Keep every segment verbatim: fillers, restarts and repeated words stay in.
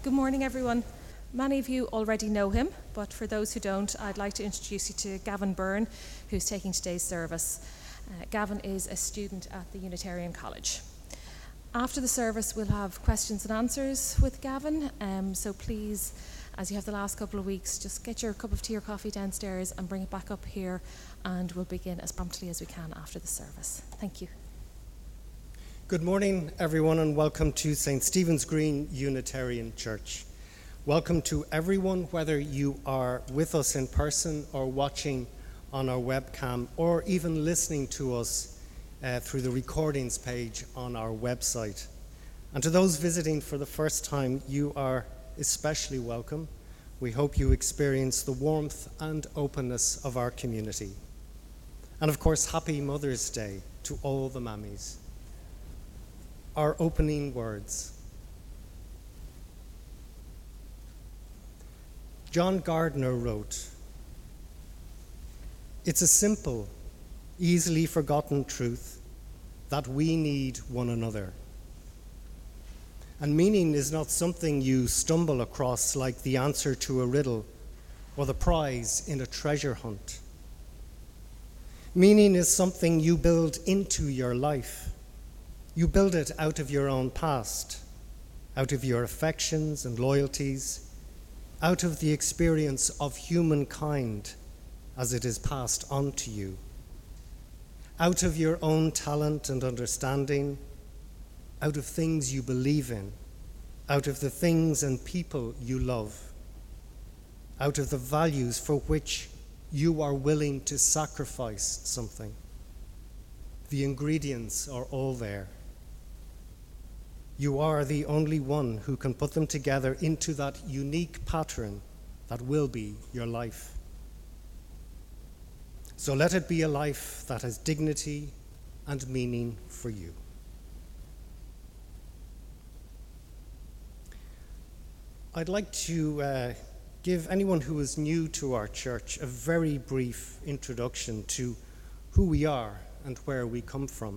Good morning, everyone. Many of you already know him, but for those who don't, I'd like to introduce you to Gavin Byrne, who's taking today's service. Uh, Gavin is a student at the Unitarian College. After the service, we'll have questions and answers with Gavin, um, so please, as you have the last couple of weeks, just get your cup of tea or coffee downstairs and bring it back up here, and we'll begin as promptly as we can after the service. Thank you. Good morning, everyone, and welcome to Saint Stephen's Green Unitarian Church. Welcome to everyone, whether you are with us in person or watching on our webcam, or even listening to us uh, through the recordings page on our website. And to those visiting for the first time, you are especially welcome. We hope you experience the warmth and openness of our community. And of course, happy Mother's Day to all the mammies. Our opening words. John Gardner wrote, "It's a simple, easily forgotten truth that we need one another. And meaning is not something you stumble across like the answer to a riddle or the prize in a treasure hunt. Meaning is something you build into your life. You build it out of your own past, out of your affections and loyalties, out of the experience of humankind as it is passed on to you, out of your own talent and understanding, out of things you believe in, out of the things and people you love, out of the values for which you are willing to sacrifice something. The ingredients are all there. You are the only one who can put them together into that unique pattern that will be your life. So let it be a life that has dignity and meaning for you." I'd like to uh, give anyone who is new to our church a very brief introduction to who we are and where we come from.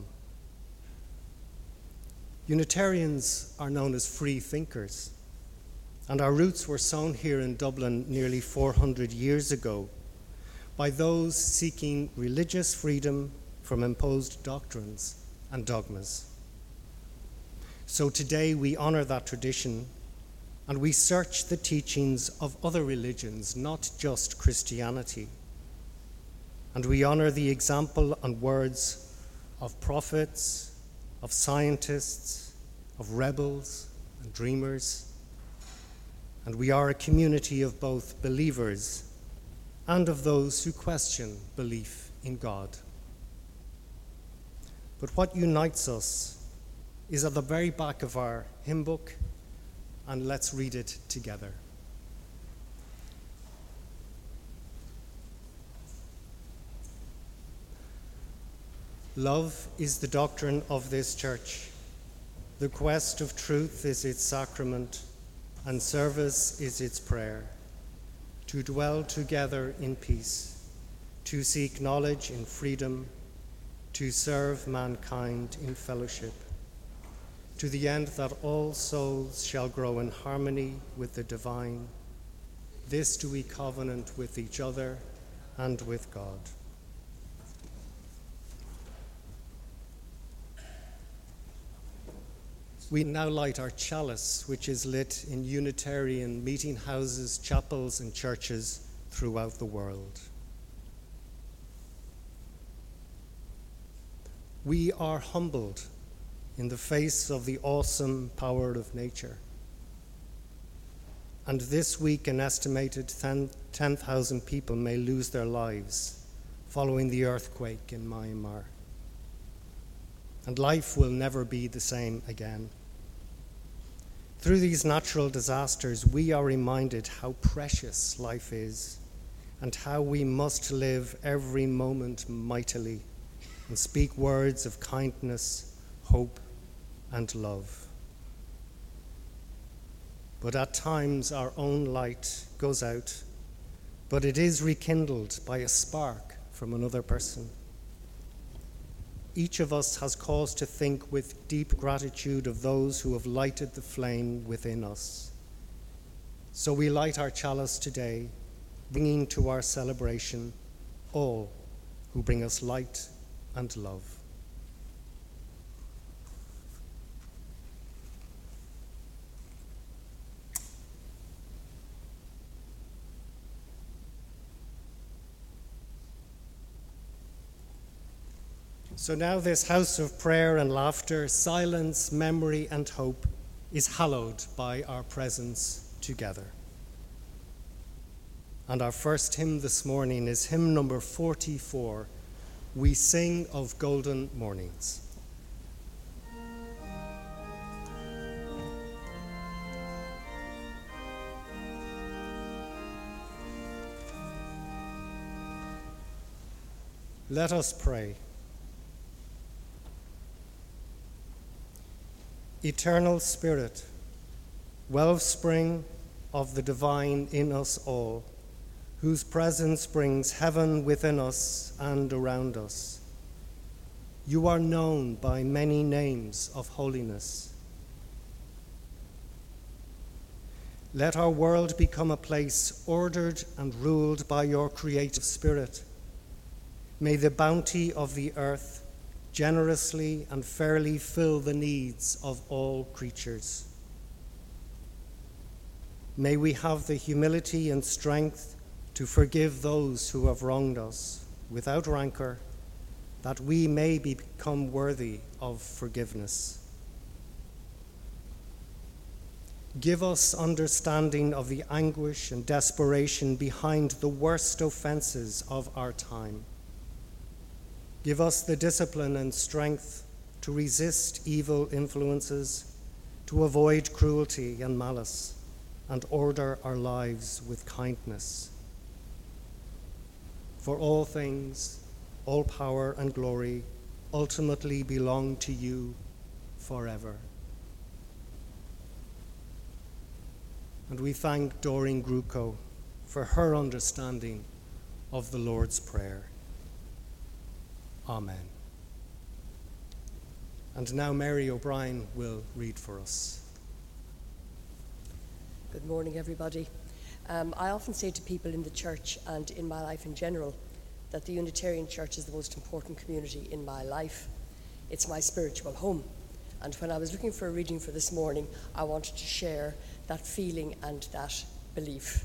Unitarians are known as free thinkers, and our roots were sown here in Dublin nearly four hundred years ago by those seeking religious freedom from imposed doctrines and dogmas. So today we honor that tradition, and we search the teachings of other religions, not just Christianity. And we honor the example and words of prophets, of scientists, of rebels and dreamers. And we are a community of both believers and of those who question belief in God. But what unites us is at the very back of our hymn book, and let's read it together. Love is the doctrine of this church. The quest of truth is its sacrament, and service is its prayer. To dwell together in peace, to seek knowledge in freedom, to serve mankind in fellowship, to the end that all souls shall grow in harmony with the divine. This do we covenant with each other and with God." We now light our chalice, which is lit in Unitarian meeting houses, chapels, and churches throughout the world. We are humbled in the face of the awesome power of nature. And this week, an estimated ten thousand people may lose their lives following the earthquake in Myanmar. And life will never be the same again. Through these natural disasters, we are reminded how precious life is and how we must live every moment mightily and speak words of kindness, hope, and love. But at times our own light goes out, but it is rekindled by a spark from another person. Each of us has cause to think with deep gratitude of those who have lighted the flame within us, So we light our chalice today, bringing to our celebration all who bring us light and love. So now this house of prayer and laughter, silence, memory, and hope is hallowed by our presence together. And our first hymn this morning is hymn number forty-four, We Sing of Golden Mornings. Let us pray. Eternal Spirit, wellspring of the divine in us all, whose presence brings heaven within us and around us. You are known by many names of holiness. Let our world become a place ordered and ruled by your creative spirit. May the bounty of the earth generously and fairly fill the needs of all creatures. May we have the humility and strength to forgive those who have wronged us without rancor, that we may become worthy of forgiveness. Give us understanding of the anguish and desperation behind the worst offenses of our time. Give us the discipline and strength to resist evil influences, to avoid cruelty and malice, and order our lives with kindness. For all things, all power and glory ultimately belong to you forever. And we thank Doreen Gruco for her understanding of the Lord's Prayer. Amen. And now Mary O'Brien will read for us. Good morning, everybody. Um, I often say to people in the church and in my life in general that the Unitarian Church is the most important community in my life. It's my spiritual home. And when I was looking for a reading for this morning, I wanted to share that feeling and that belief.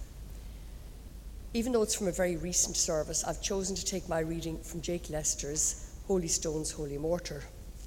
Even though it's from a very recent service, I've chosen to take my reading from Jake Lester's Holy Stones, Holy Mortar.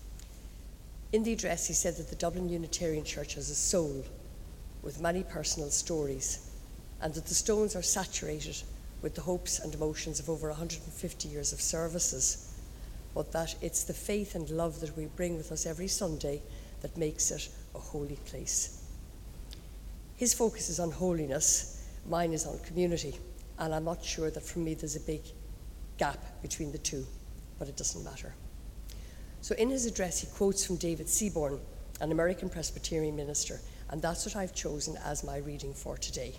In the address, he said that the Dublin Unitarian Church has a soul with many personal stories, and that the stones are saturated with the hopes and emotions of over one hundred fifty years of services, but that it's the faith and love that we bring with us every Sunday that makes it a holy place. His focus is on holiness, mine is on community. And I'm not sure that for me there's a big gap between the two, but it doesn't matter. So in his address, he quotes from David Seaborn, an American Presbyterian minister, and that's what I've chosen as my reading for today.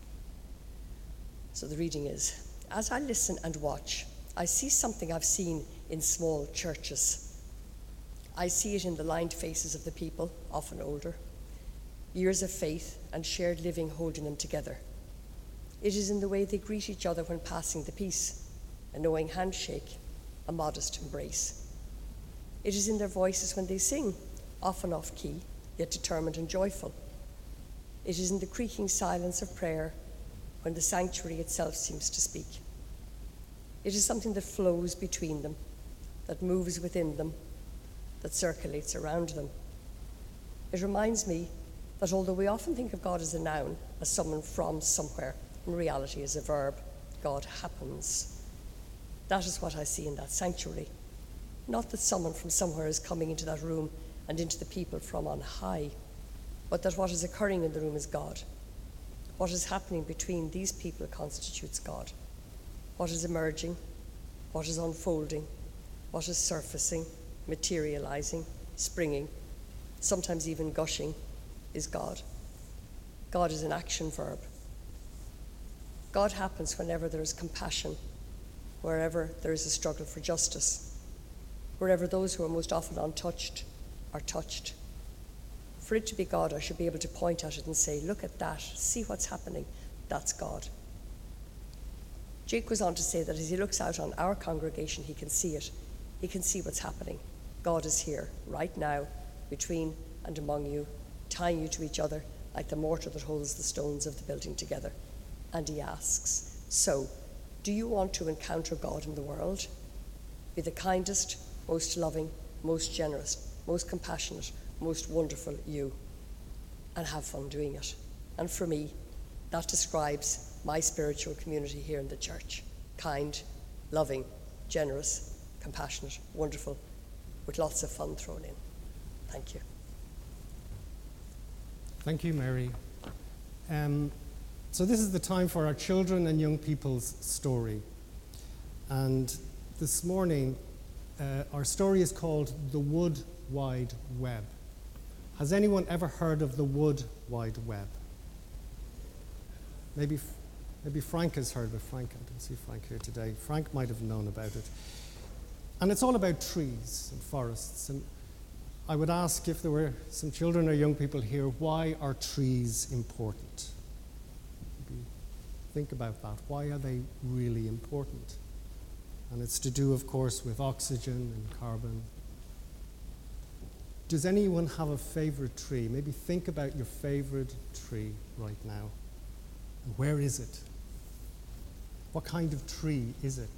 So the reading is, as I listen and watch, I see something I've seen in small churches. I see it in the lined faces of the people, often older, years of faith and shared living holding them together. It is in the way they greet each other when passing the peace, a knowing handshake, a modest embrace. It is in their voices when they sing, often off-key, yet determined and joyful. It is in the creaking silence of prayer when the sanctuary itself seems to speak. It is something that flows between them, that moves within them, that circulates around them. It reminds me that although we often think of God as a noun, as someone from somewhere, in reality as a verb, God happens. That is what I see in that sanctuary. Not that someone from somewhere is coming into that room and into the people from on high, but that what is occurring in the room is God. What is happening between these people constitutes God. What is emerging, what is unfolding, what is surfacing, materializing, springing, sometimes even gushing, is God. God is an action verb. God happens whenever there is compassion, wherever there is a struggle for justice, wherever those who are most often untouched are touched. For it to be God, I should be able to point at it and say, look at that, see what's happening, that's God. Jake goes on to say that as he looks out on our congregation, he can see it. He can see what's happening. God is here, right now, between and among you, tying you to each other like the mortar that holds the stones of the building together. And he asks, so, do you want to encounter God in the world? Be the kindest, most loving, most generous, most compassionate, most wonderful you, and have fun doing it. And for me, that describes my spiritual community here in the church. Kind, loving, generous, compassionate, wonderful, with lots of fun thrown in. Thank you. Thank you, Mary. Um, so this is the time for our children and young people's story. And this morning, uh, our story is called The Wood Wide Web. Has anyone ever heard of the Wood Wide Web? Maybe, maybe Frank has heard of it. Frank, I didn't see Frank here today. Frank might have known about it. And it's all about trees and forests. And I would ask if there were some children or young people here, why are trees important? Maybe think about that. Why are they really important? And it's to do, of course, with oxygen and carbon. Does anyone have a favorite tree? Maybe think about your favorite tree right now. And where is it? What kind of tree is it?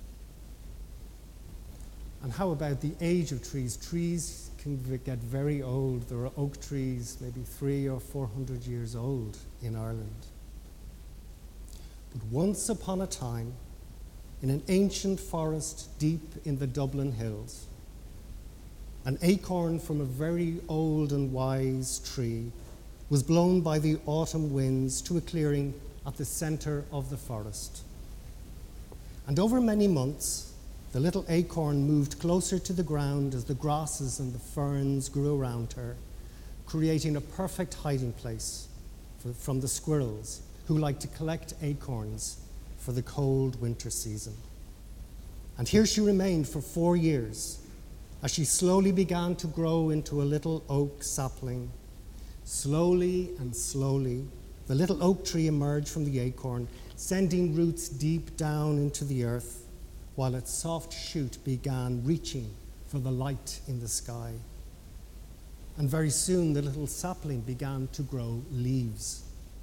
And how about the age of trees? Trees can get very old. There are oak trees, maybe three or four hundred years old in Ireland. But once upon a time, in an ancient forest deep in the Dublin Hills, an acorn from a very old and wise tree was blown by the autumn winds to a clearing at the center of the forest. And over many months, the little acorn moved closer to the ground as the grasses and the ferns grew around her, creating a perfect hiding place for, from the squirrels who like to collect acorns for the cold winter season. And here she remained for four years as she slowly began to grow into a little oak sapling. Slowly and slowly, the little oak tree emerged from the acorn, sending roots deep down into the earth, while its soft shoot began reaching for the light in the sky. And very soon, the little sapling began to grow leaves.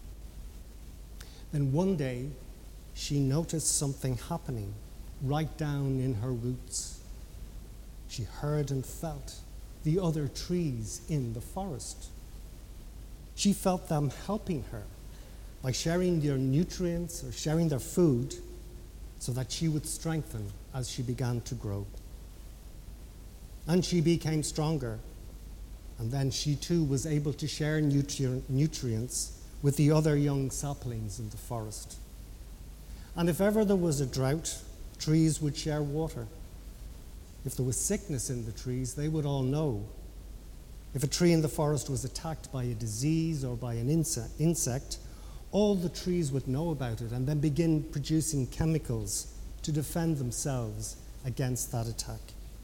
Then one day, she noticed something happening right down in her roots. She heard and felt the other trees in the forest. She felt them helping her by sharing their nutrients or sharing their food so that she would strengthen as she began to grow. And she became stronger. And then she too was able to share nutri- nutrients with the other young saplings in the forest. And if ever there was a drought, trees would share water. If there was sickness in the trees, they would all know. If a tree in the forest was attacked by a disease or by an insect, insect, all the trees would know about it and then begin producing chemicals to defend themselves against that attack.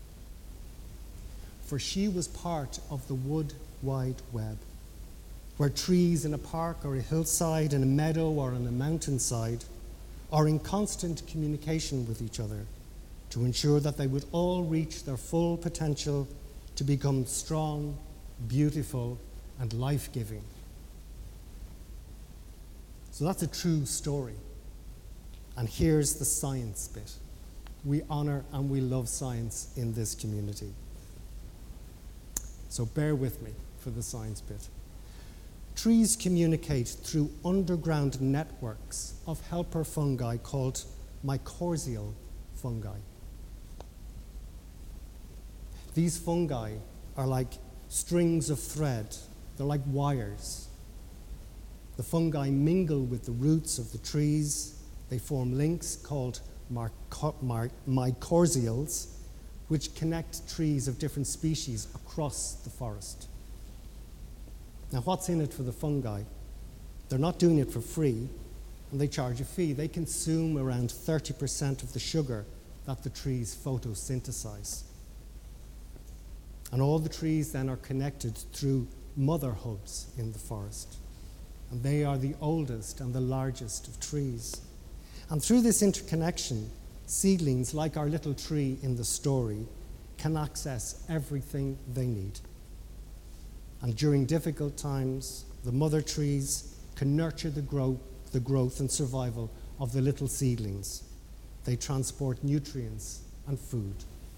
For she was part of the wood wide web, where trees in a park or a hillside, in a meadow or on a mountainside are in constant communication with each other to ensure that they would all reach their full potential to become strong, beautiful, and life-giving. So that's a true story. And here's the science bit. We honor and we love science in this community. So bear with me for the science bit. Trees communicate through underground networks of helper fungi called mycorrhizal fungi. These fungi are like strings of thread. They're like wires. The fungi mingle with the roots of the trees. They form links called mycorrhizals, which connect trees of different species across the forest. Now, what's in it for the fungi? They're not doing it for free, and they charge a fee. They consume around thirty percent of the sugar that the trees photosynthesize. And all the trees then are connected through mother hubs in the forest. And they are the oldest and the largest of trees. And through this interconnection, seedlings, like our little tree in the story, can access everything they need. And during difficult times, the mother trees can nurture the, grow, the growth and survival of the little seedlings. They transport nutrients and food.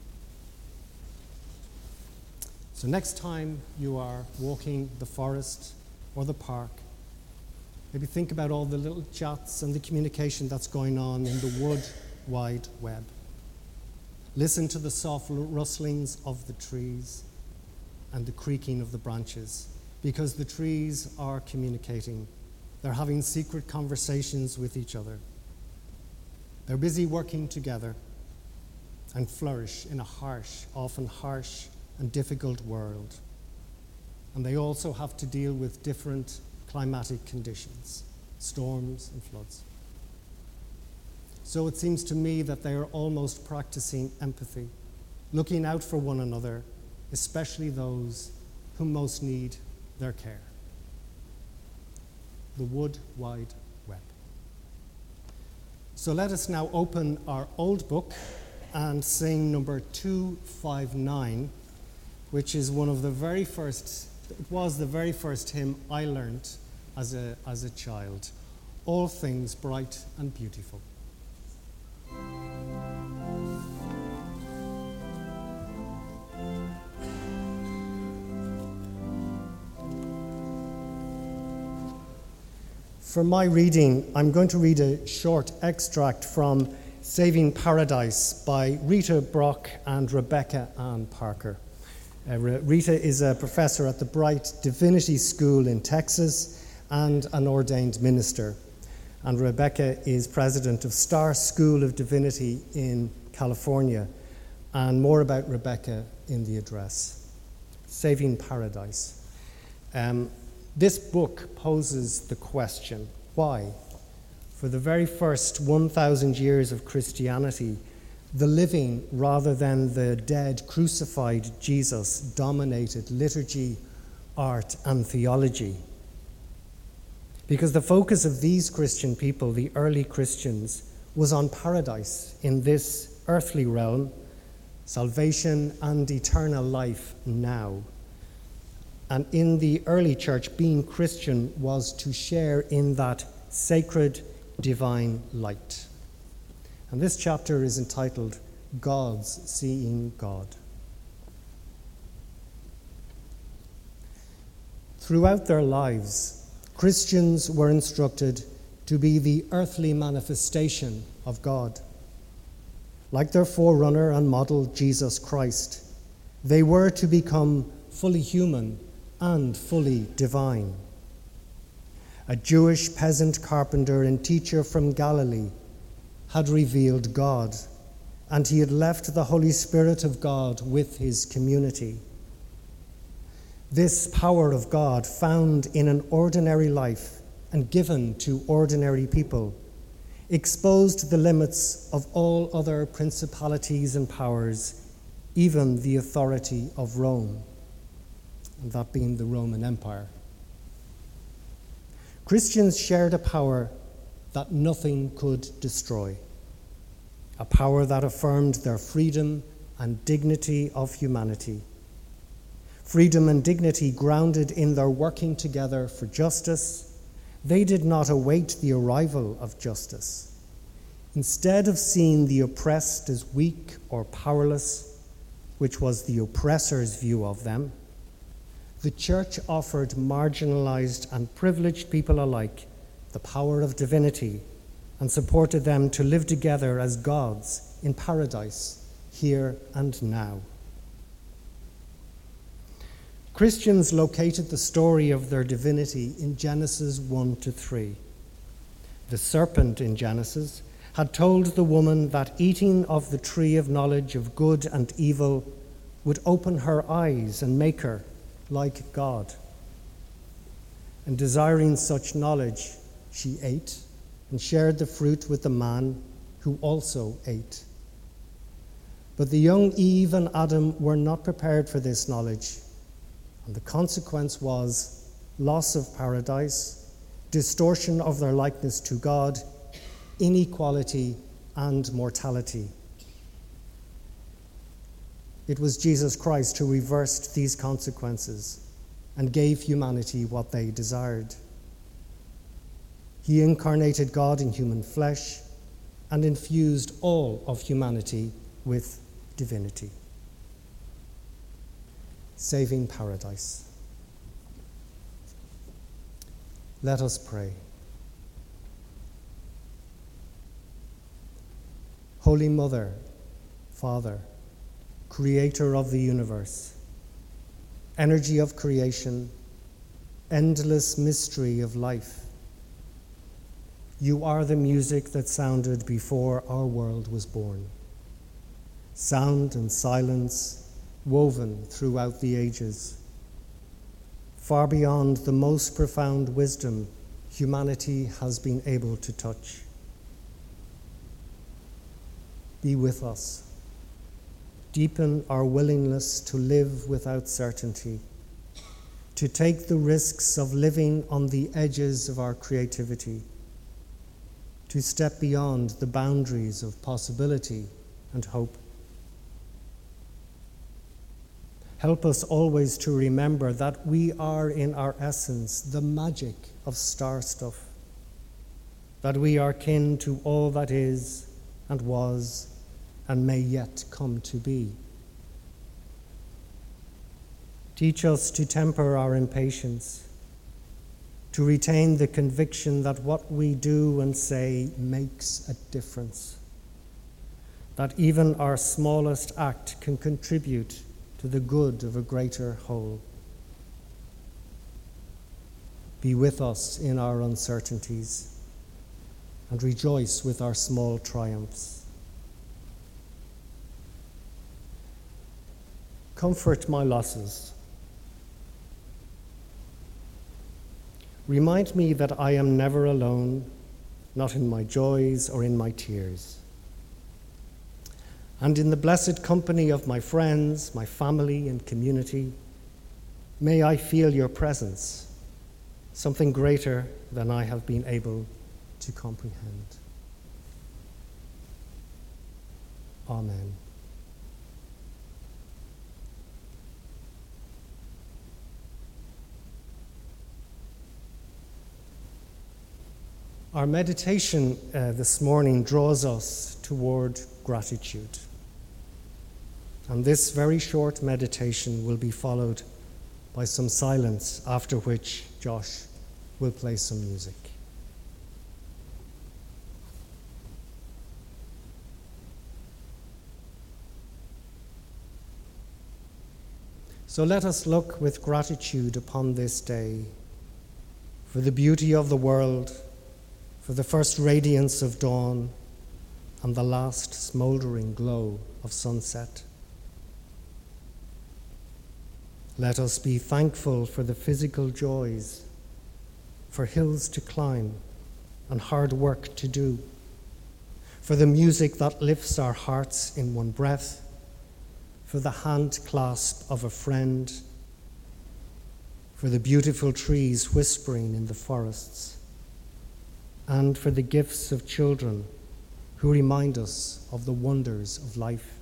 So next time you are walking the forest or the park, maybe think about all the little chats and the communication that's going on in the wood wide web. Listen to the soft rustlings of the trees and the creaking of the branches, because the trees are communicating. They're having secret conversations with each other. They're busy working together and flourish in a harsh, often harsh and difficult world. And they also have to deal with different climatic conditions, storms and floods. So it seems to me that they are almost practicing empathy, looking out for one another, especially those who most need their care. The wood wide web. So let us now open our old book and sing number two fifty-nine, which is one of the very first, it was the very first hymn I learned as a, as a child. All things bright and beautiful. For my reading, I'm going to read a short extract from Saving Paradise by Rita Brock and Rebecca Ann Parker. Uh, Rita is a professor at the Bright Divinity School in Texas and an ordained minister. And Rebecca is president of Star School of Divinity in California. And more about Rebecca in the address. Saving Paradise. Um, This book poses the question, why? For the very first one thousand years of Christianity, the living rather than the dead crucified Jesus dominated liturgy, art, and theology. Because the focus of these Christian people, the early Christians, was on paradise in this earthly realm, salvation and eternal life now. And in the early church, being Christian was to share in that sacred divine light. And this chapter is entitled, God's Seeing God. Throughout their lives, Christians were instructed to be the earthly manifestation of God. Like their forerunner and model, Jesus Christ, they were to become fully human and fully divine. A Jewish peasant carpenter and teacher from Galilee had revealed God, and he had left the Holy Spirit of God with his community. This power of God, found in an ordinary life and given to ordinary people, exposed the limits of all other principalities and powers, even the authority of Rome, and that being the Roman Empire. Christians shared a power that nothing could destroy, a power that affirmed their freedom and dignity of humanity. Freedom and dignity grounded in their working together for justice. They did not await the arrival of justice. Instead of seeing the oppressed as weak or powerless, which was the oppressor's view of them, the church offered marginalized and privileged people alike the power of divinity and supported them to live together as gods in paradise, here and now. Christians located the story of their divinity in Genesis one to three. The serpent in Genesis had told the woman that eating of the tree of knowledge of good and evil would open her eyes and make her like God. And desiring such knowledge, she ate and shared the fruit with the man, who also ate. But the young Eve and Adam were not prepared for this knowledge, And the consequence was loss of paradise, distortion of their likeness to God, inequality, and mortality. It was Jesus Christ who reversed these consequences and gave humanity what they desired. He incarnated God in human flesh and infused all of humanity with divinity, saving paradise. Let us pray. Holy Mother, Father, Creator of the universe, energy of creation, endless mystery of life, you are the music that sounded before our world was born. Sound and silence woven throughout the ages, far beyond the most profound wisdom humanity has been able to touch. Be with us. Deepen our willingness to live without certainty, to take the risks of living on the edges of our creativity, to step beyond the boundaries of possibility and hope. Help us always to remember that we are in our essence the magic of star stuff, that we are kin to all that is and was and may yet come to be. Teach us to temper our impatience, to retain the conviction that what we do and say makes a difference, that even our smallest act can contribute to the good of a greater whole. Be with us in our uncertainties and rejoice with our small triumphs. Comfort my losses. Remind me that I am never alone, not in my joys or in my tears. And in the blessed company of my friends, my family, and community, may I feel your presence, something greater than I have been able to comprehend. Amen. Our meditation uh, this morning draws us toward gratitude. And this very short meditation will be followed by some silence, after which Josh will play some music. So let us look with gratitude upon this day for the beauty of the world, for the first radiance of dawn and the last smouldering glow of sunset. Let us be thankful for the physical joys, for hills to climb and hard work to do, for the music that lifts our hearts in one breath, for the hand clasp of a friend, for the beautiful trees whispering in the forests, and for the gifts of children who remind us of the wonders of life.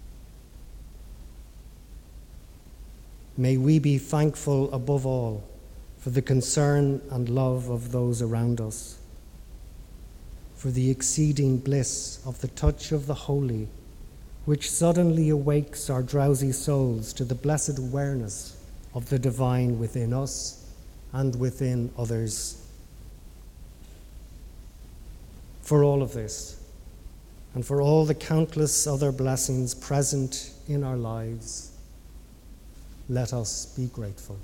May we be thankful above all for the concern and love of those around us, for the exceeding bliss of the touch of the holy, which suddenly awakes our drowsy souls to the blessed awareness of the divine within us and within others. For all of this, and for all the countless other blessings present in our lives, let us be grateful.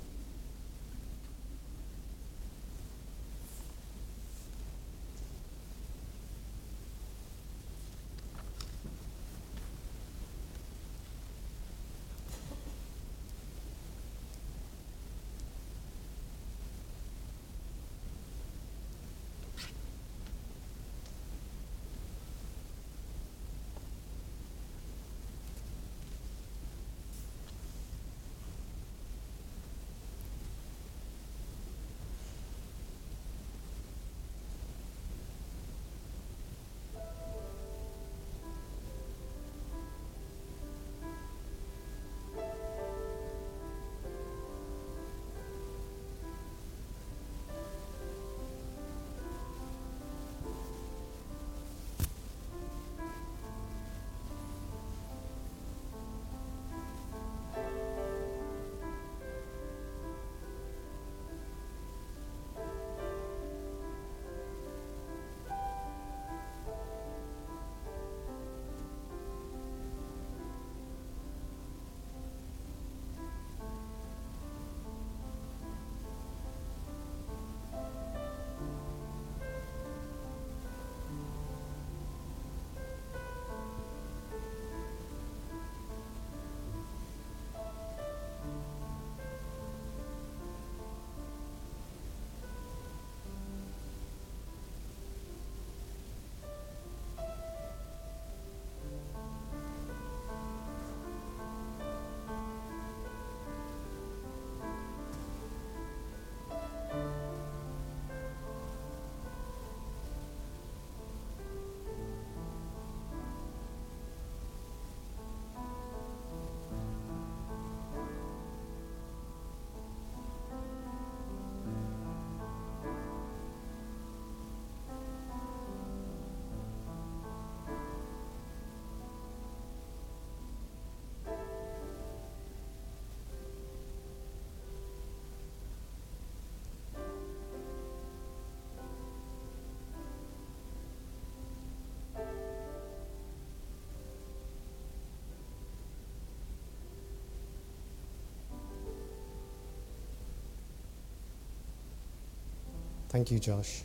Thank you, Josh.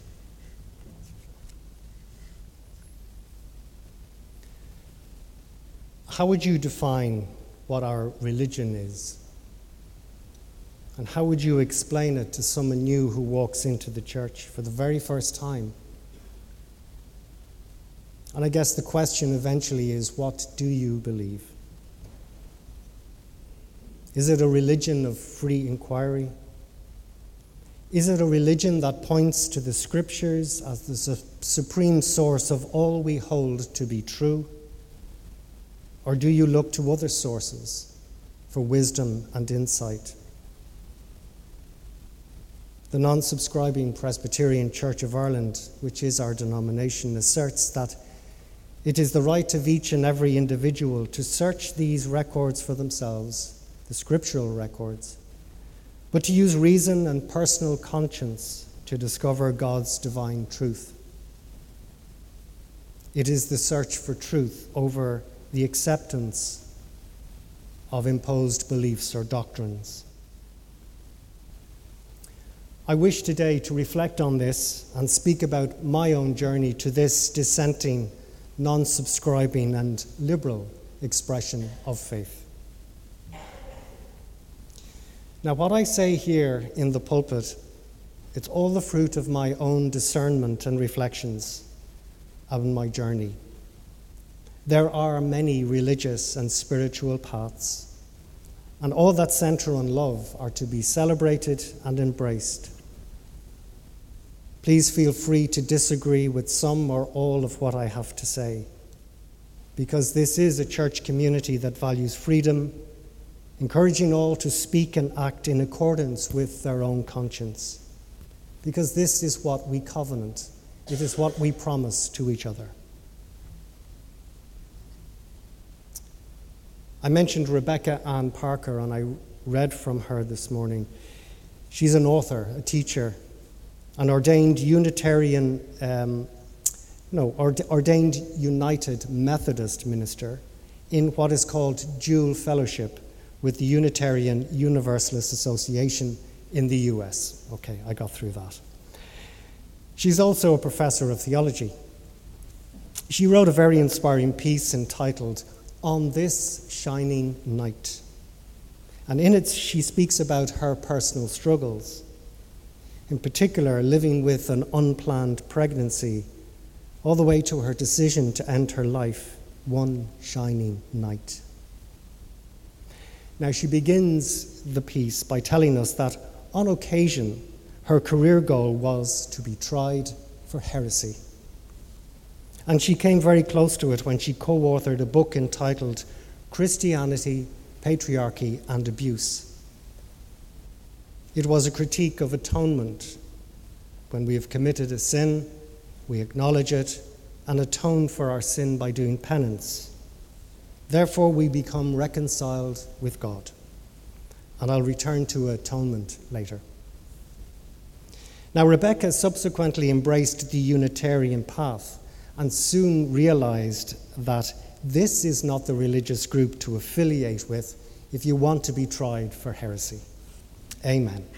How would you define what our religion is? And how would you explain it to someone new who walks into the church for the very first time? And I guess the question eventually is, what do you believe? Is it a religion of free inquiry? Is it a religion that points to the Scriptures as the su- supreme source of all we hold to be true? Or do you look to other sources for wisdom and insight? The non-subscribing Presbyterian Church of Ireland, which is our denomination, asserts that it is the right of each and every individual to search these records for themselves, the scriptural records, but to use reason and personal conscience to discover God's divine truth. It is the search for truth over the acceptance of imposed beliefs or doctrines. I wish today to reflect on this and speak about my own journey to this dissenting, non-subscribing and liberal expression of faith. Now, what I say here in the pulpit, it's all the fruit of my own discernment and reflections on my journey. There are many religious and spiritual paths, and all that center on love are to be celebrated and embraced. Please feel free to disagree with some or all of what I have to say, because this is a church community that values freedom, encouraging all to speak and act in accordance with their own conscience, because this is what we covenant. It is what we promise to each other. I mentioned Rebecca Ann Parker, and I read from her this morning. She's an author, a teacher, an ordained Unitarian, um, no, ord- ordained United Methodist minister in what is called dual fellowship with the Unitarian Universalist Association in the U S. Okay, I got through that. She's also a professor of theology. She wrote a very inspiring piece entitled On This Shining Night. And in it, she speaks about her personal struggles, in particular, living with an unplanned pregnancy, all the way to her decision to end her life one shining night. Now, she begins the piece by telling us that on occasion, her career goal was to be tried for heresy. And she came very close to it when she co-authored a book entitled Christianity, Patriarchy and Abuse. It was a critique of atonement. When we have committed a sin, we acknowledge it and atone for our sin by doing penance. Therefore, we become reconciled with God. And I'll return to atonement later. Now, Rebecca subsequently embraced the Unitarian path and soon realized that this is not the religious group to affiliate with if you want to be tried for heresy. Amen.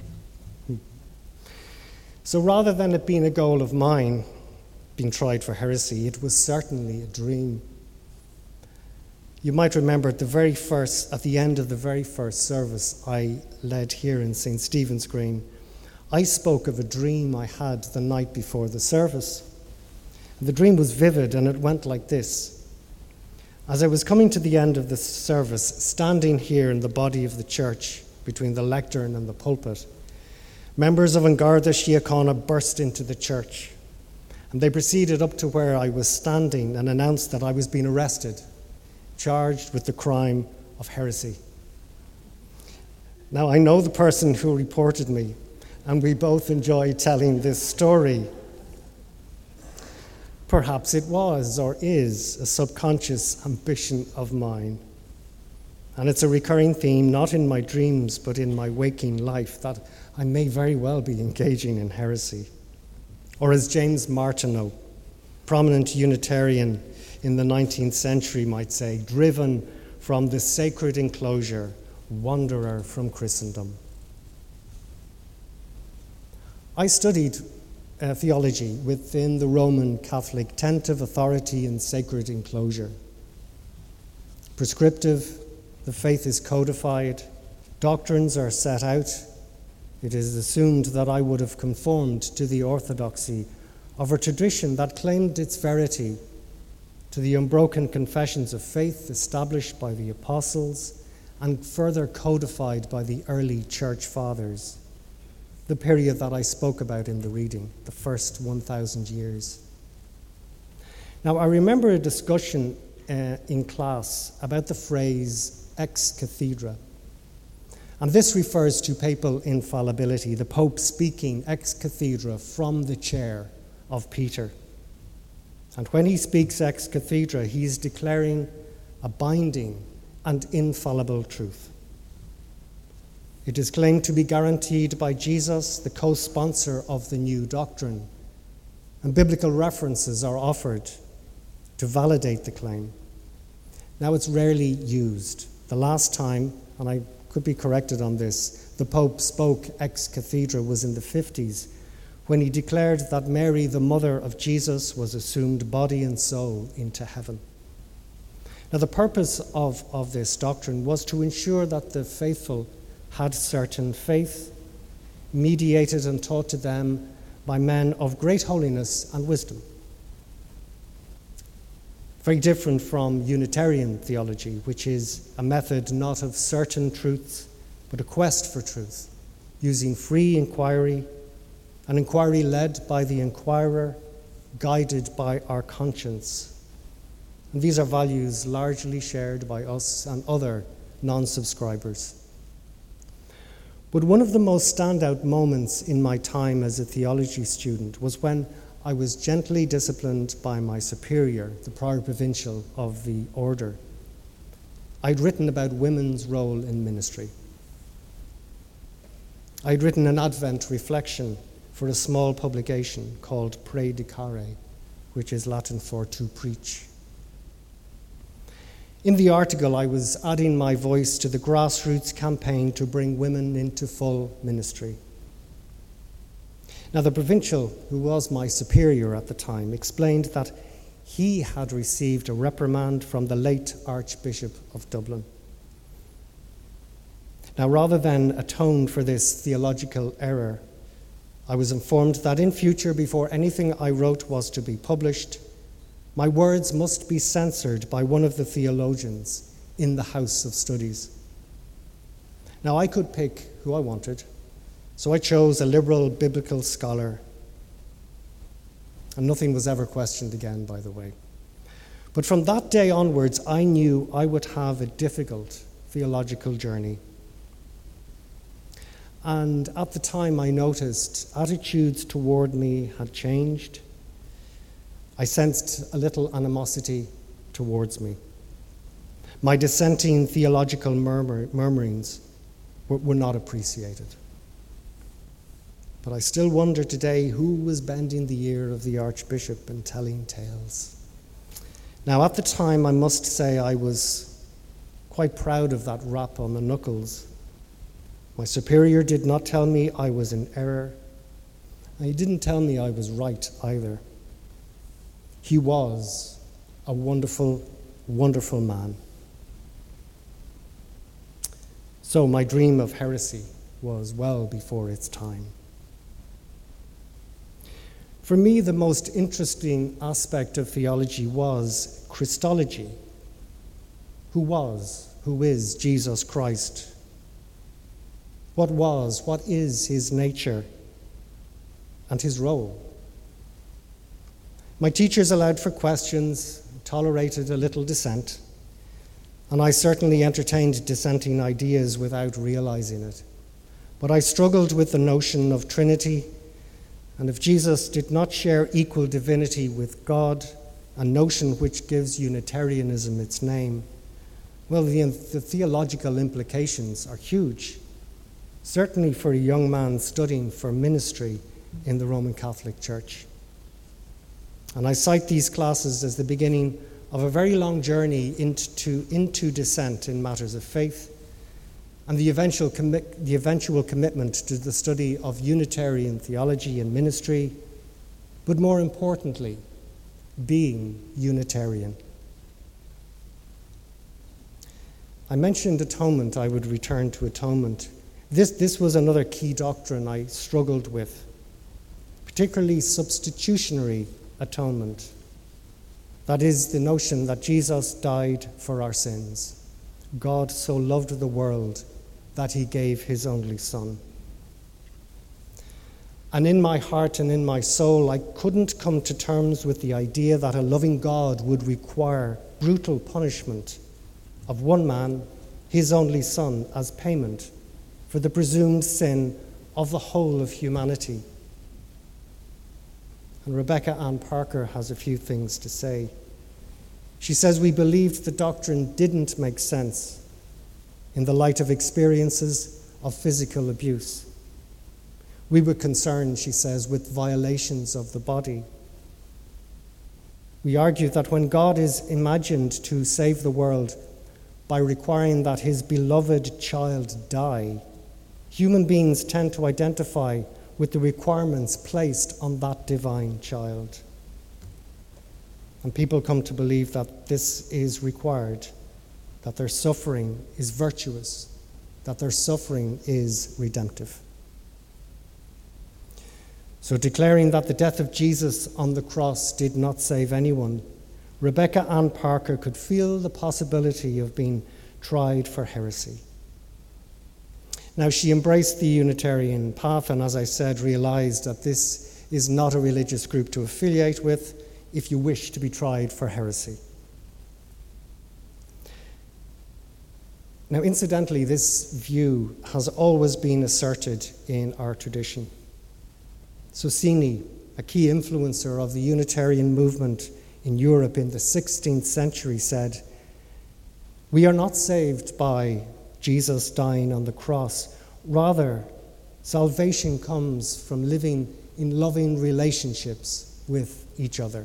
So rather than it being a goal of mine, being tried for heresy, it was certainly a dream. You might remember at the very first, at the end of the very first service I led here in Saint Stephen's Green, I spoke of a dream I had the night before the service. The dream was vivid, and it went like this. As I was coming to the end of the service, standing here in the body of the church, between the lectern and the pulpit, members of An Garda Síochána burst into the church, and they proceeded up to where I was standing and announced that I was being arrested, charged with the crime of heresy. Now, I know the person who reported me, and we both enjoy telling this story. Perhaps it was or is a subconscious ambition of mine. And it's a recurring theme, not in my dreams, but in my waking life, that I may very well be engaging in heresy. Or as James Martineau, prominent Unitarian in the nineteenth century, might say, driven from the sacred enclosure, wanderer from Christendom. I studied uh, theology within the Roman Catholic tent of authority and sacred enclosure. Prescriptive, the faith is codified, doctrines are set out. It is assumed that I would have conformed to the orthodoxy of a tradition that claimed its verity to the unbroken confessions of faith established by the apostles and further codified by the early church fathers, the period that I spoke about in the reading, the first one thousand years. Now, I remember a discussion uh, in class about the phrase ex cathedra. And this refers to papal infallibility, the Pope speaking ex cathedra from the chair of Peter. And when he speaks ex cathedra, he is declaring a binding and infallible truth. It is claimed to be guaranteed by Jesus, the co-sponsor of the new doctrine, and biblical references are offered to validate the claim. Now, it's rarely used. The last time, and I could be corrected on this, the Pope spoke ex cathedra was in the fifties, when he declared that Mary, the mother of Jesus, was assumed body and soul into heaven. Now, the purpose of, of this doctrine was to ensure that the faithful had certain faith, mediated and taught to them by men of great holiness and wisdom. Very different from Unitarian theology, which is a method not of certain truths, but a quest for truth, using free inquiry, an inquiry led by the inquirer, guided by our conscience. And these are values largely shared by us and other non-subscribers. But one of the most standout moments in my time as a theology student was when I was gently disciplined by my superior, the prior provincial of the order. I'd written about women's role in ministry. I'd written an Advent reflection for a small publication called Predicare, which is Latin for to preach. In the article, I was adding my voice to the grassroots campaign to bring women into full ministry. Now, the provincial, who was my superior at the time, explained that he had received a reprimand from the late Archbishop of Dublin. Now, rather than atone for this theological error, I was informed that in future, before anything I wrote was to be published, my words must be censored by one of the theologians in the House of Studies. Now, I could pick who I wanted, so I chose a liberal biblical scholar. And nothing was ever questioned again, by the way. But from that day onwards, I knew I would have a difficult theological journey. And at the time, I noticed attitudes toward me had changed. I sensed a little animosity towards me. My dissenting theological murmur, murmurings were, were not appreciated. But I still wonder today who was bending the ear of the Archbishop and telling tales. Now, at the time, I must say I was quite proud of that rap on the knuckles. My superior did not tell me I was in error, and he didn't tell me I was right either. He was a wonderful, wonderful man. So my dream of heresy was well before its time. For me, the most interesting aspect of theology was Christology. Who was, who is Jesus Christ? What was, what is his nature and his role? My teachers allowed for questions, tolerated a little dissent, and I certainly entertained dissenting ideas without realizing it. But I struggled with the notion of Trinity, and if Jesus did not share equal divinity with God, a notion which gives Unitarianism its name, well, the, the theological implications are huge, certainly for a young man studying for ministry in the Roman Catholic Church. And I cite these classes as the beginning of a very long journey into, into dissent in matters of faith, and the eventual, commi- the eventual commitment to the study of Unitarian theology and ministry but more importantly, being Unitarian. I mentioned atonement. I would return to atonement. This, this was another key doctrine I struggled with, particularly substitutionary atonement. That is the notion that Jesus died for our sins. God so loved the world that he gave his only Son. And in my heart and in my soul, I couldn't come to terms with the idea that a loving God would require brutal punishment of one man, his only Son, as payment for the presumed sin of the whole of humanity. And Rebecca Ann Parker has a few things to say. She says, we believed the doctrine didn't make sense in the light of experiences of physical abuse. We were concerned, she says, with violations of the body. We argued that when God is imagined to save the world by requiring that his beloved child die, human beings tend to identify with the requirements placed on that divine child. And people come to believe that this is required, that their suffering is virtuous, that their suffering is redemptive. So, declaring that the death of Jesus on the cross did not save anyone, Rebecca Ann Parker could feel the possibility of being tried for heresy. Now, she embraced the Unitarian path and, as I said, realized that this is not a religious group to affiliate with if you wish to be tried for heresy. Now, incidentally, this view has always been asserted in our tradition. Socini, a key influencer of the Unitarian movement in Europe in the sixteenth century, said, "We are not saved by Jesus dying on the cross. Rather, salvation comes from living in loving relationships with each other."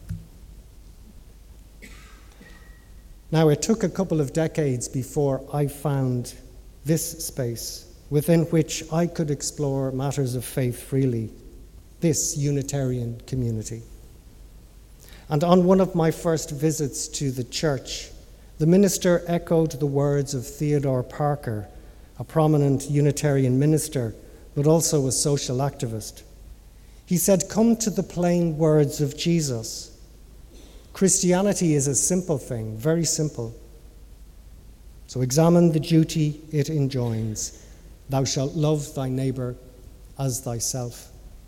Now, it took a couple of decades before I found this space within which I could explore matters of faith freely, this Unitarian community. And on one of my first visits to the church, the minister echoed the words of Theodore Parker, a prominent Unitarian minister, but also a social activist. He said, "Come to the plain words of Jesus. Christianity is a simple thing, very simple. So examine the duty it enjoins. Thou shalt love thy neighbor as thyself."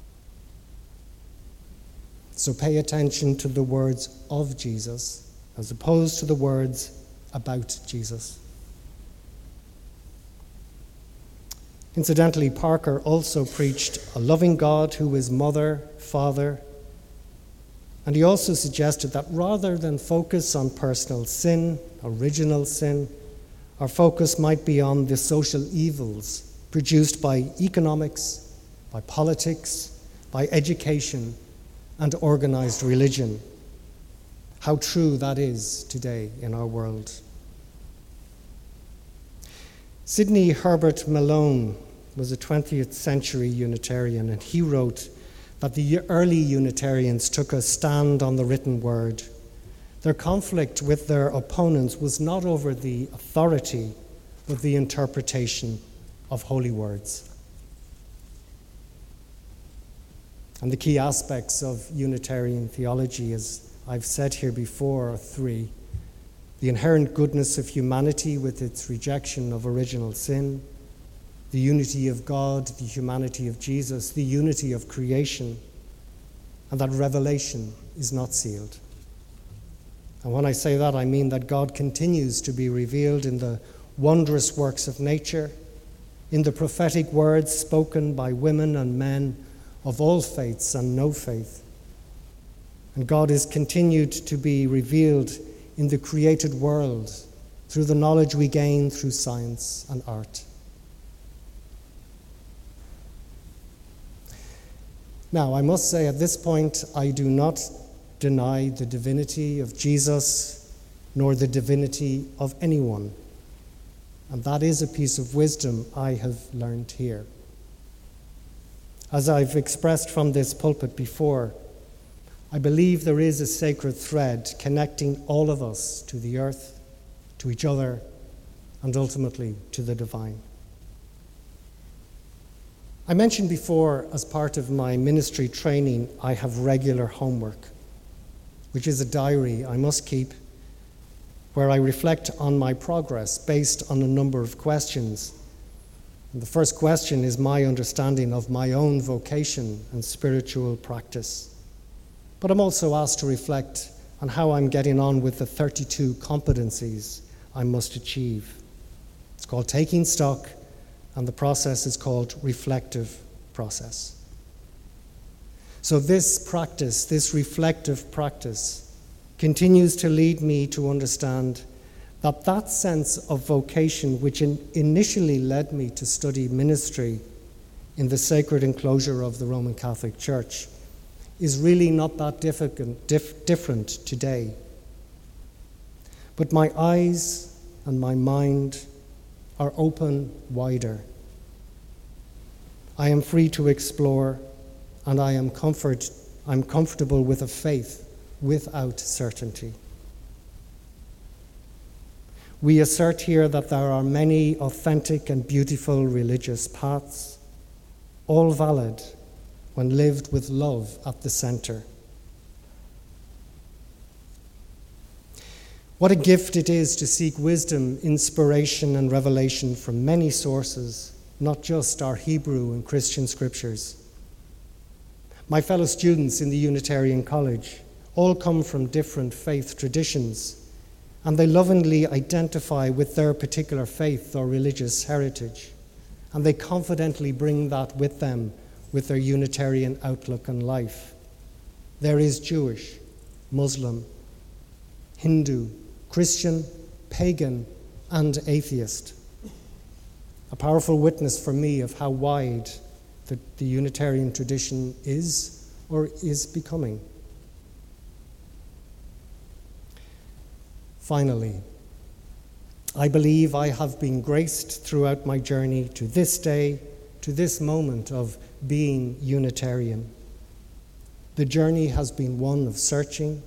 So pay attention to the words of Jesus as opposed to the words about Jesus. Incidentally, Parker also preached a loving God who is mother, father, and he also suggested that rather than focus on personal sin, original sin, our focus might be on the social evils produced by economics, by politics, by education, and organized religion. How true that is today in our world. Sidney Herbert Malone was a twentieth century Unitarian, and he wrote that the early Unitarians took a stand on the written word. Their conflict with their opponents was not over the authority, but the interpretation of holy words. And the key aspects of Unitarian theology, as I've said here before, are three. The inherent goodness of humanity with its rejection of original sin, the unity of God, the humanity of Jesus, the unity of creation, and that revelation is not sealed. And when I say that, I mean that God continues to be revealed in the wondrous works of nature, in the prophetic words spoken by women and men of all faiths and no faith. And God is continued to be revealed in the created world through the knowledge we gain through science and art. Now, I must say at this point, I do not deny the divinity of Jesus nor the divinity of anyone. And that is a piece of wisdom I have learned here. As I've expressed from this pulpit before, I believe there is a sacred thread connecting all of us to the earth, to each other, and ultimately to the divine. I mentioned before, as part of my ministry training, I have regular homework, which is a diary I must keep, where I reflect on my progress based on a number of questions. And the first question is my understanding of my own vocation and spiritual practice. But I'm also asked to reflect on how I'm getting on with the thirty-two competencies I must achieve. It's called taking stock, and the process is called reflective process. So this practice, this reflective practice, continues to lead me to understand that that sense of vocation which in initially led me to study ministry in the sacred enclosure of the Roman Catholic Church is really not that difficult, dif- different today. But my eyes and my mind are open wider. I am free to explore, and I am comfort, I'm comfortable with a faith without certainty. We assert here that there are many authentic and beautiful religious paths, all valid when lived with love at the center. What a gift it is to seek wisdom, inspiration, and revelation from many sources, not just our Hebrew and Christian scriptures. My fellow students in the Unitarian College all come from different faith traditions, and they lovingly identify with their particular faith or religious heritage, and they confidently bring that with them with their Unitarian outlook on life. There is Jewish, Muslim, Hindu, Christian, pagan, and atheist. A powerful witness for me of how wide the, the Unitarian tradition is or is becoming. Finally, I believe I have been graced throughout my journey to this day, to this moment of being Unitarian. The journey has been one of searching.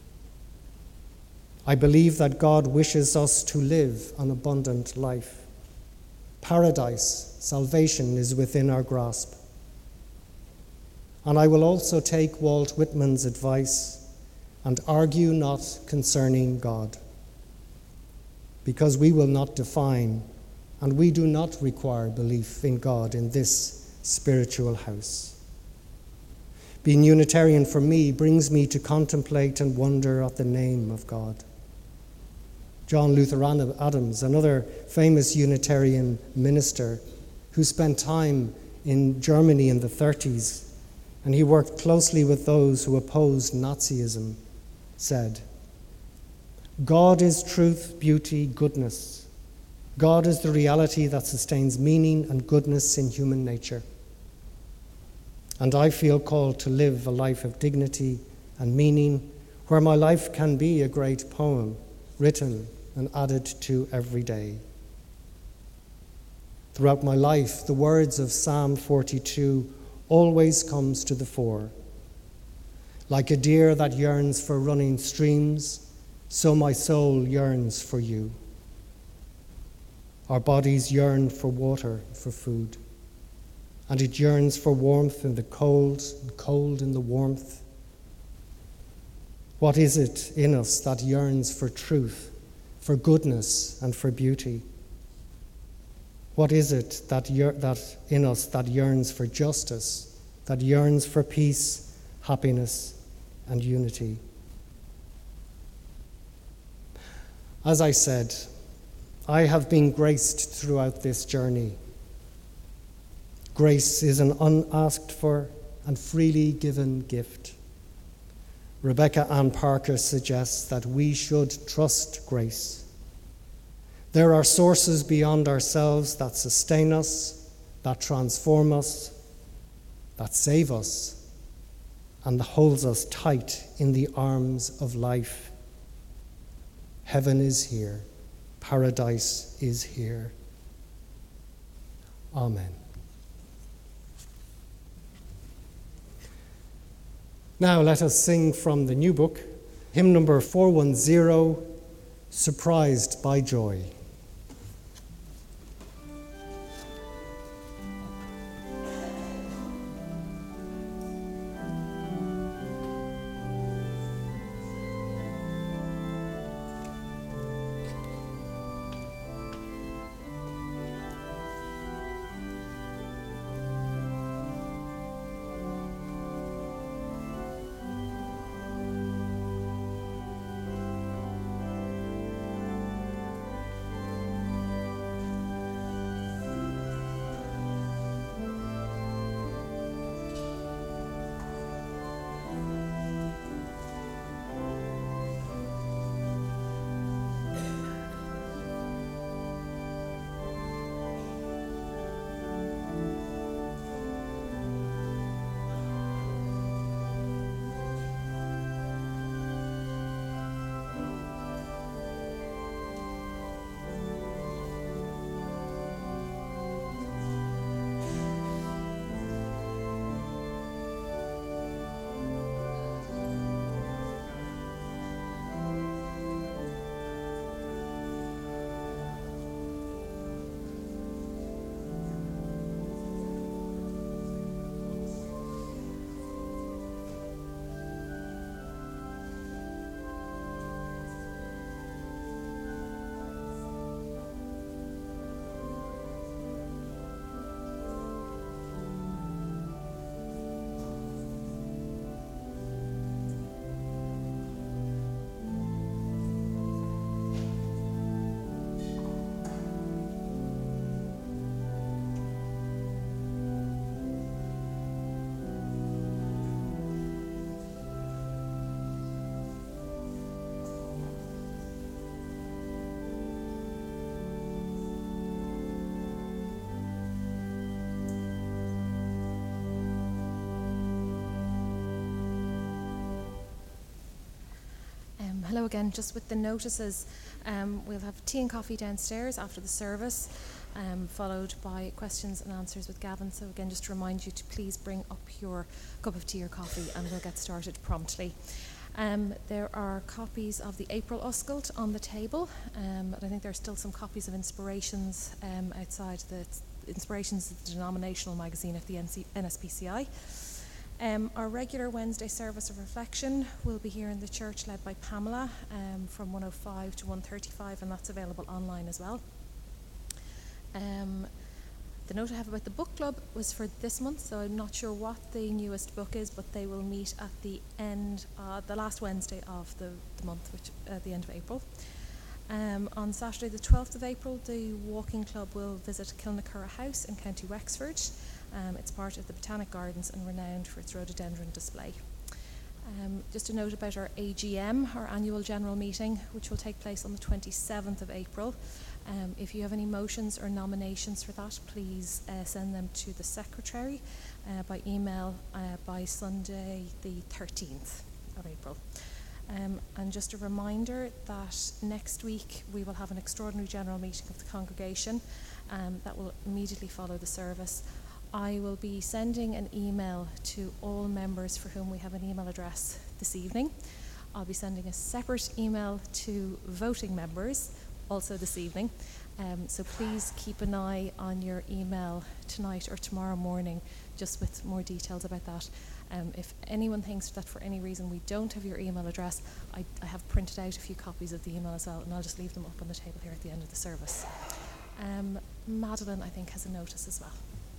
I believe that God wishes us to live an abundant life. Paradise, salvation is within our grasp. And I will also take Walt Whitman's advice and argue not concerning God, because we will not define and we do not require belief in God in this spiritual house. Being Unitarian for me brings me to contemplate and wonder at the name of God. John Luther Adams, another famous Unitarian minister who spent time in Germany in the thirties, and he worked closely with those who opposed Nazism, said, God is truth, beauty, goodness. God is the reality that sustains meaning and goodness in human nature. And I feel called to live a life of dignity and meaning, where my life can be a great poem, written and added to every day. Throughout my life, the words of Psalm forty-two always comes to the fore. Like a deer that yearns for running streams, so my soul yearns for you. Our bodies yearn for water, for food, and it yearns for warmth in the cold, and cold in the warmth. What is it in us that yearns for truth, for goodness, and for beauty? What is it that, year- that in us that yearns for justice, that yearns for peace, happiness, and unity? As I said, I have been graced throughout this journey. Grace is an unasked for and freely given gift. Rebecca Ann Parker suggests that we should trust grace. There are sources beyond ourselves that sustain us, that transform us, that save us, and that holds us tight in the arms of life. Heaven is here. Paradise is here. Amen. Now let us sing from the new book, hymn number four one zero, Surprised by Joy. Hello again, just with the notices, um, we'll have tea and coffee downstairs after the service, um, followed by questions and answers with Gavin. So again, just to remind you to please bring up your cup of tea or coffee and we'll get started promptly. Um, there are copies of the April Uscailt on the table, um, and I think there are still some copies of Inspirations um, outside. The Inspirations is the denominational magazine of the N S P C I. Um, our regular Wednesday service of reflection will be here in the church, led by Pamela, um, from one oh five to one thirty-five, and that's available online as well. Um, the note I have about the book club was for this month, so I'm not sure what the newest book is, but they will meet at the end, uh, the last Wednesday of the, the month, which at uh, the end of April. Um, on Saturday the twelfth of April, the walking club will visit Kilnacurra House in County Wexford. Um, it's part of the Botanic Gardens and renowned for its rhododendron display. Um, just a note about our A G M, our annual general meeting, which will take place on the twenty-seventh of April. Um, if you have any motions or nominations for that, please uh, send them to the Secretary uh, by email uh, by Sunday the thirteenth of April. Um, and just a reminder that next week we will have an extraordinary general meeting of the congregation um, that will immediately follow the service. I will be sending an email to all members for whom we have an email address this evening. I'll be sending a separate email to voting members also this evening. Um, so please keep an eye on your email tonight or tomorrow morning, just with more details about that. Um, if anyone thinks that for any reason we don't have your email address, I, I have printed out a few copies of the email as well, and I'll just leave them up on the table here at the end of the service. Um, Madeline, I think, has a notice as well.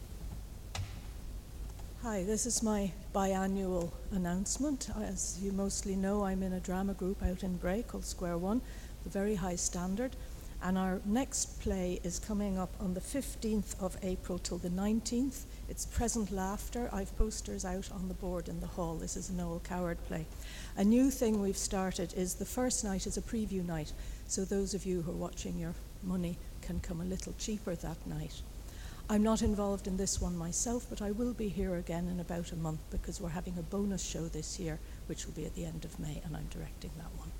Hi, this is my biannual announcement. As you mostly know, I'm in a drama group out in Bray called Square One, the Very High Standard, and our next play is coming up on the fifteenth of April till the nineteenth. It's Present Laughter. I've posters out on the board in the hall. This is a Noel Coward play. A new thing we've started is the first night is a preview night, so those of you who are watching your money can come a little cheaper that night. I'm not involved in this one myself, but I will be here again in about a month because we're having a bonus show this year, which will be at the end of May, and I'm directing that one.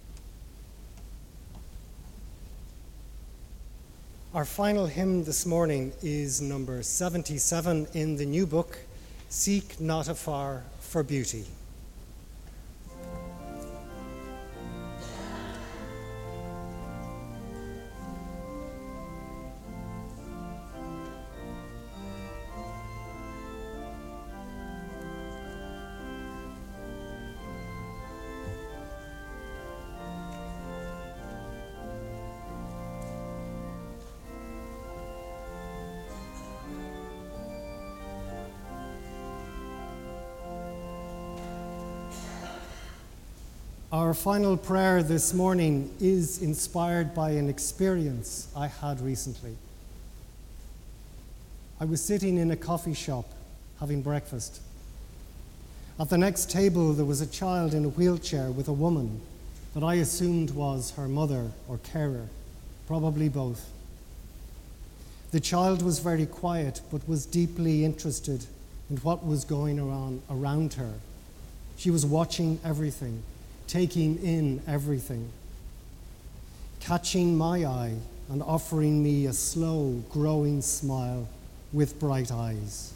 Our final hymn this morning is number seventy-seven in the new book, Seek Not Afar for Beauty. Our final prayer this morning is inspired by an experience I had recently. I was sitting in a coffee shop having breakfast. At the next table, there was a child in a wheelchair with a woman that I assumed was her mother or carer, probably both. The child was very quiet, but was deeply interested in what was going on around her. She was watching everything, taking in everything, catching my eye and offering me a slow, growing smile with bright eyes.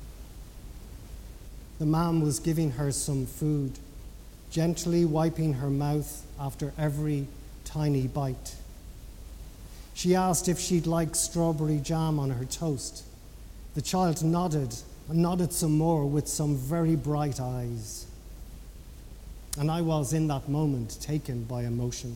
The man was giving her some food, gently wiping her mouth after every tiny bite. She asked if she'd like strawberry jam on her toast. The child nodded and nodded some more with some very bright eyes. And I was, in that moment, taken by emotion.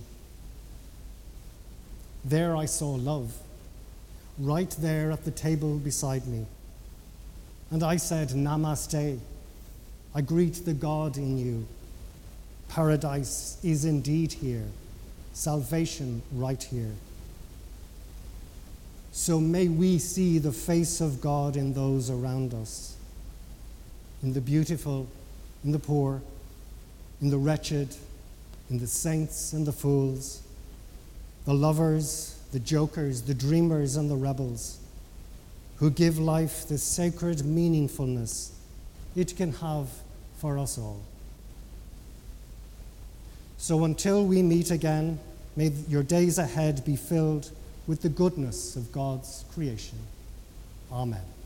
There I saw love, right there at the table beside me. And I said, Namaste. I greet the God in you. Paradise is indeed here, salvation right here. So may we see the face of God in those around us, in the beautiful, in the poor, in the wretched, in the saints and the fools, the lovers, the jokers, the dreamers and the rebels, who give life the sacred meaningfulness it can have for us all. So until we meet again, may your days ahead be filled with the goodness of God's creation. Amen.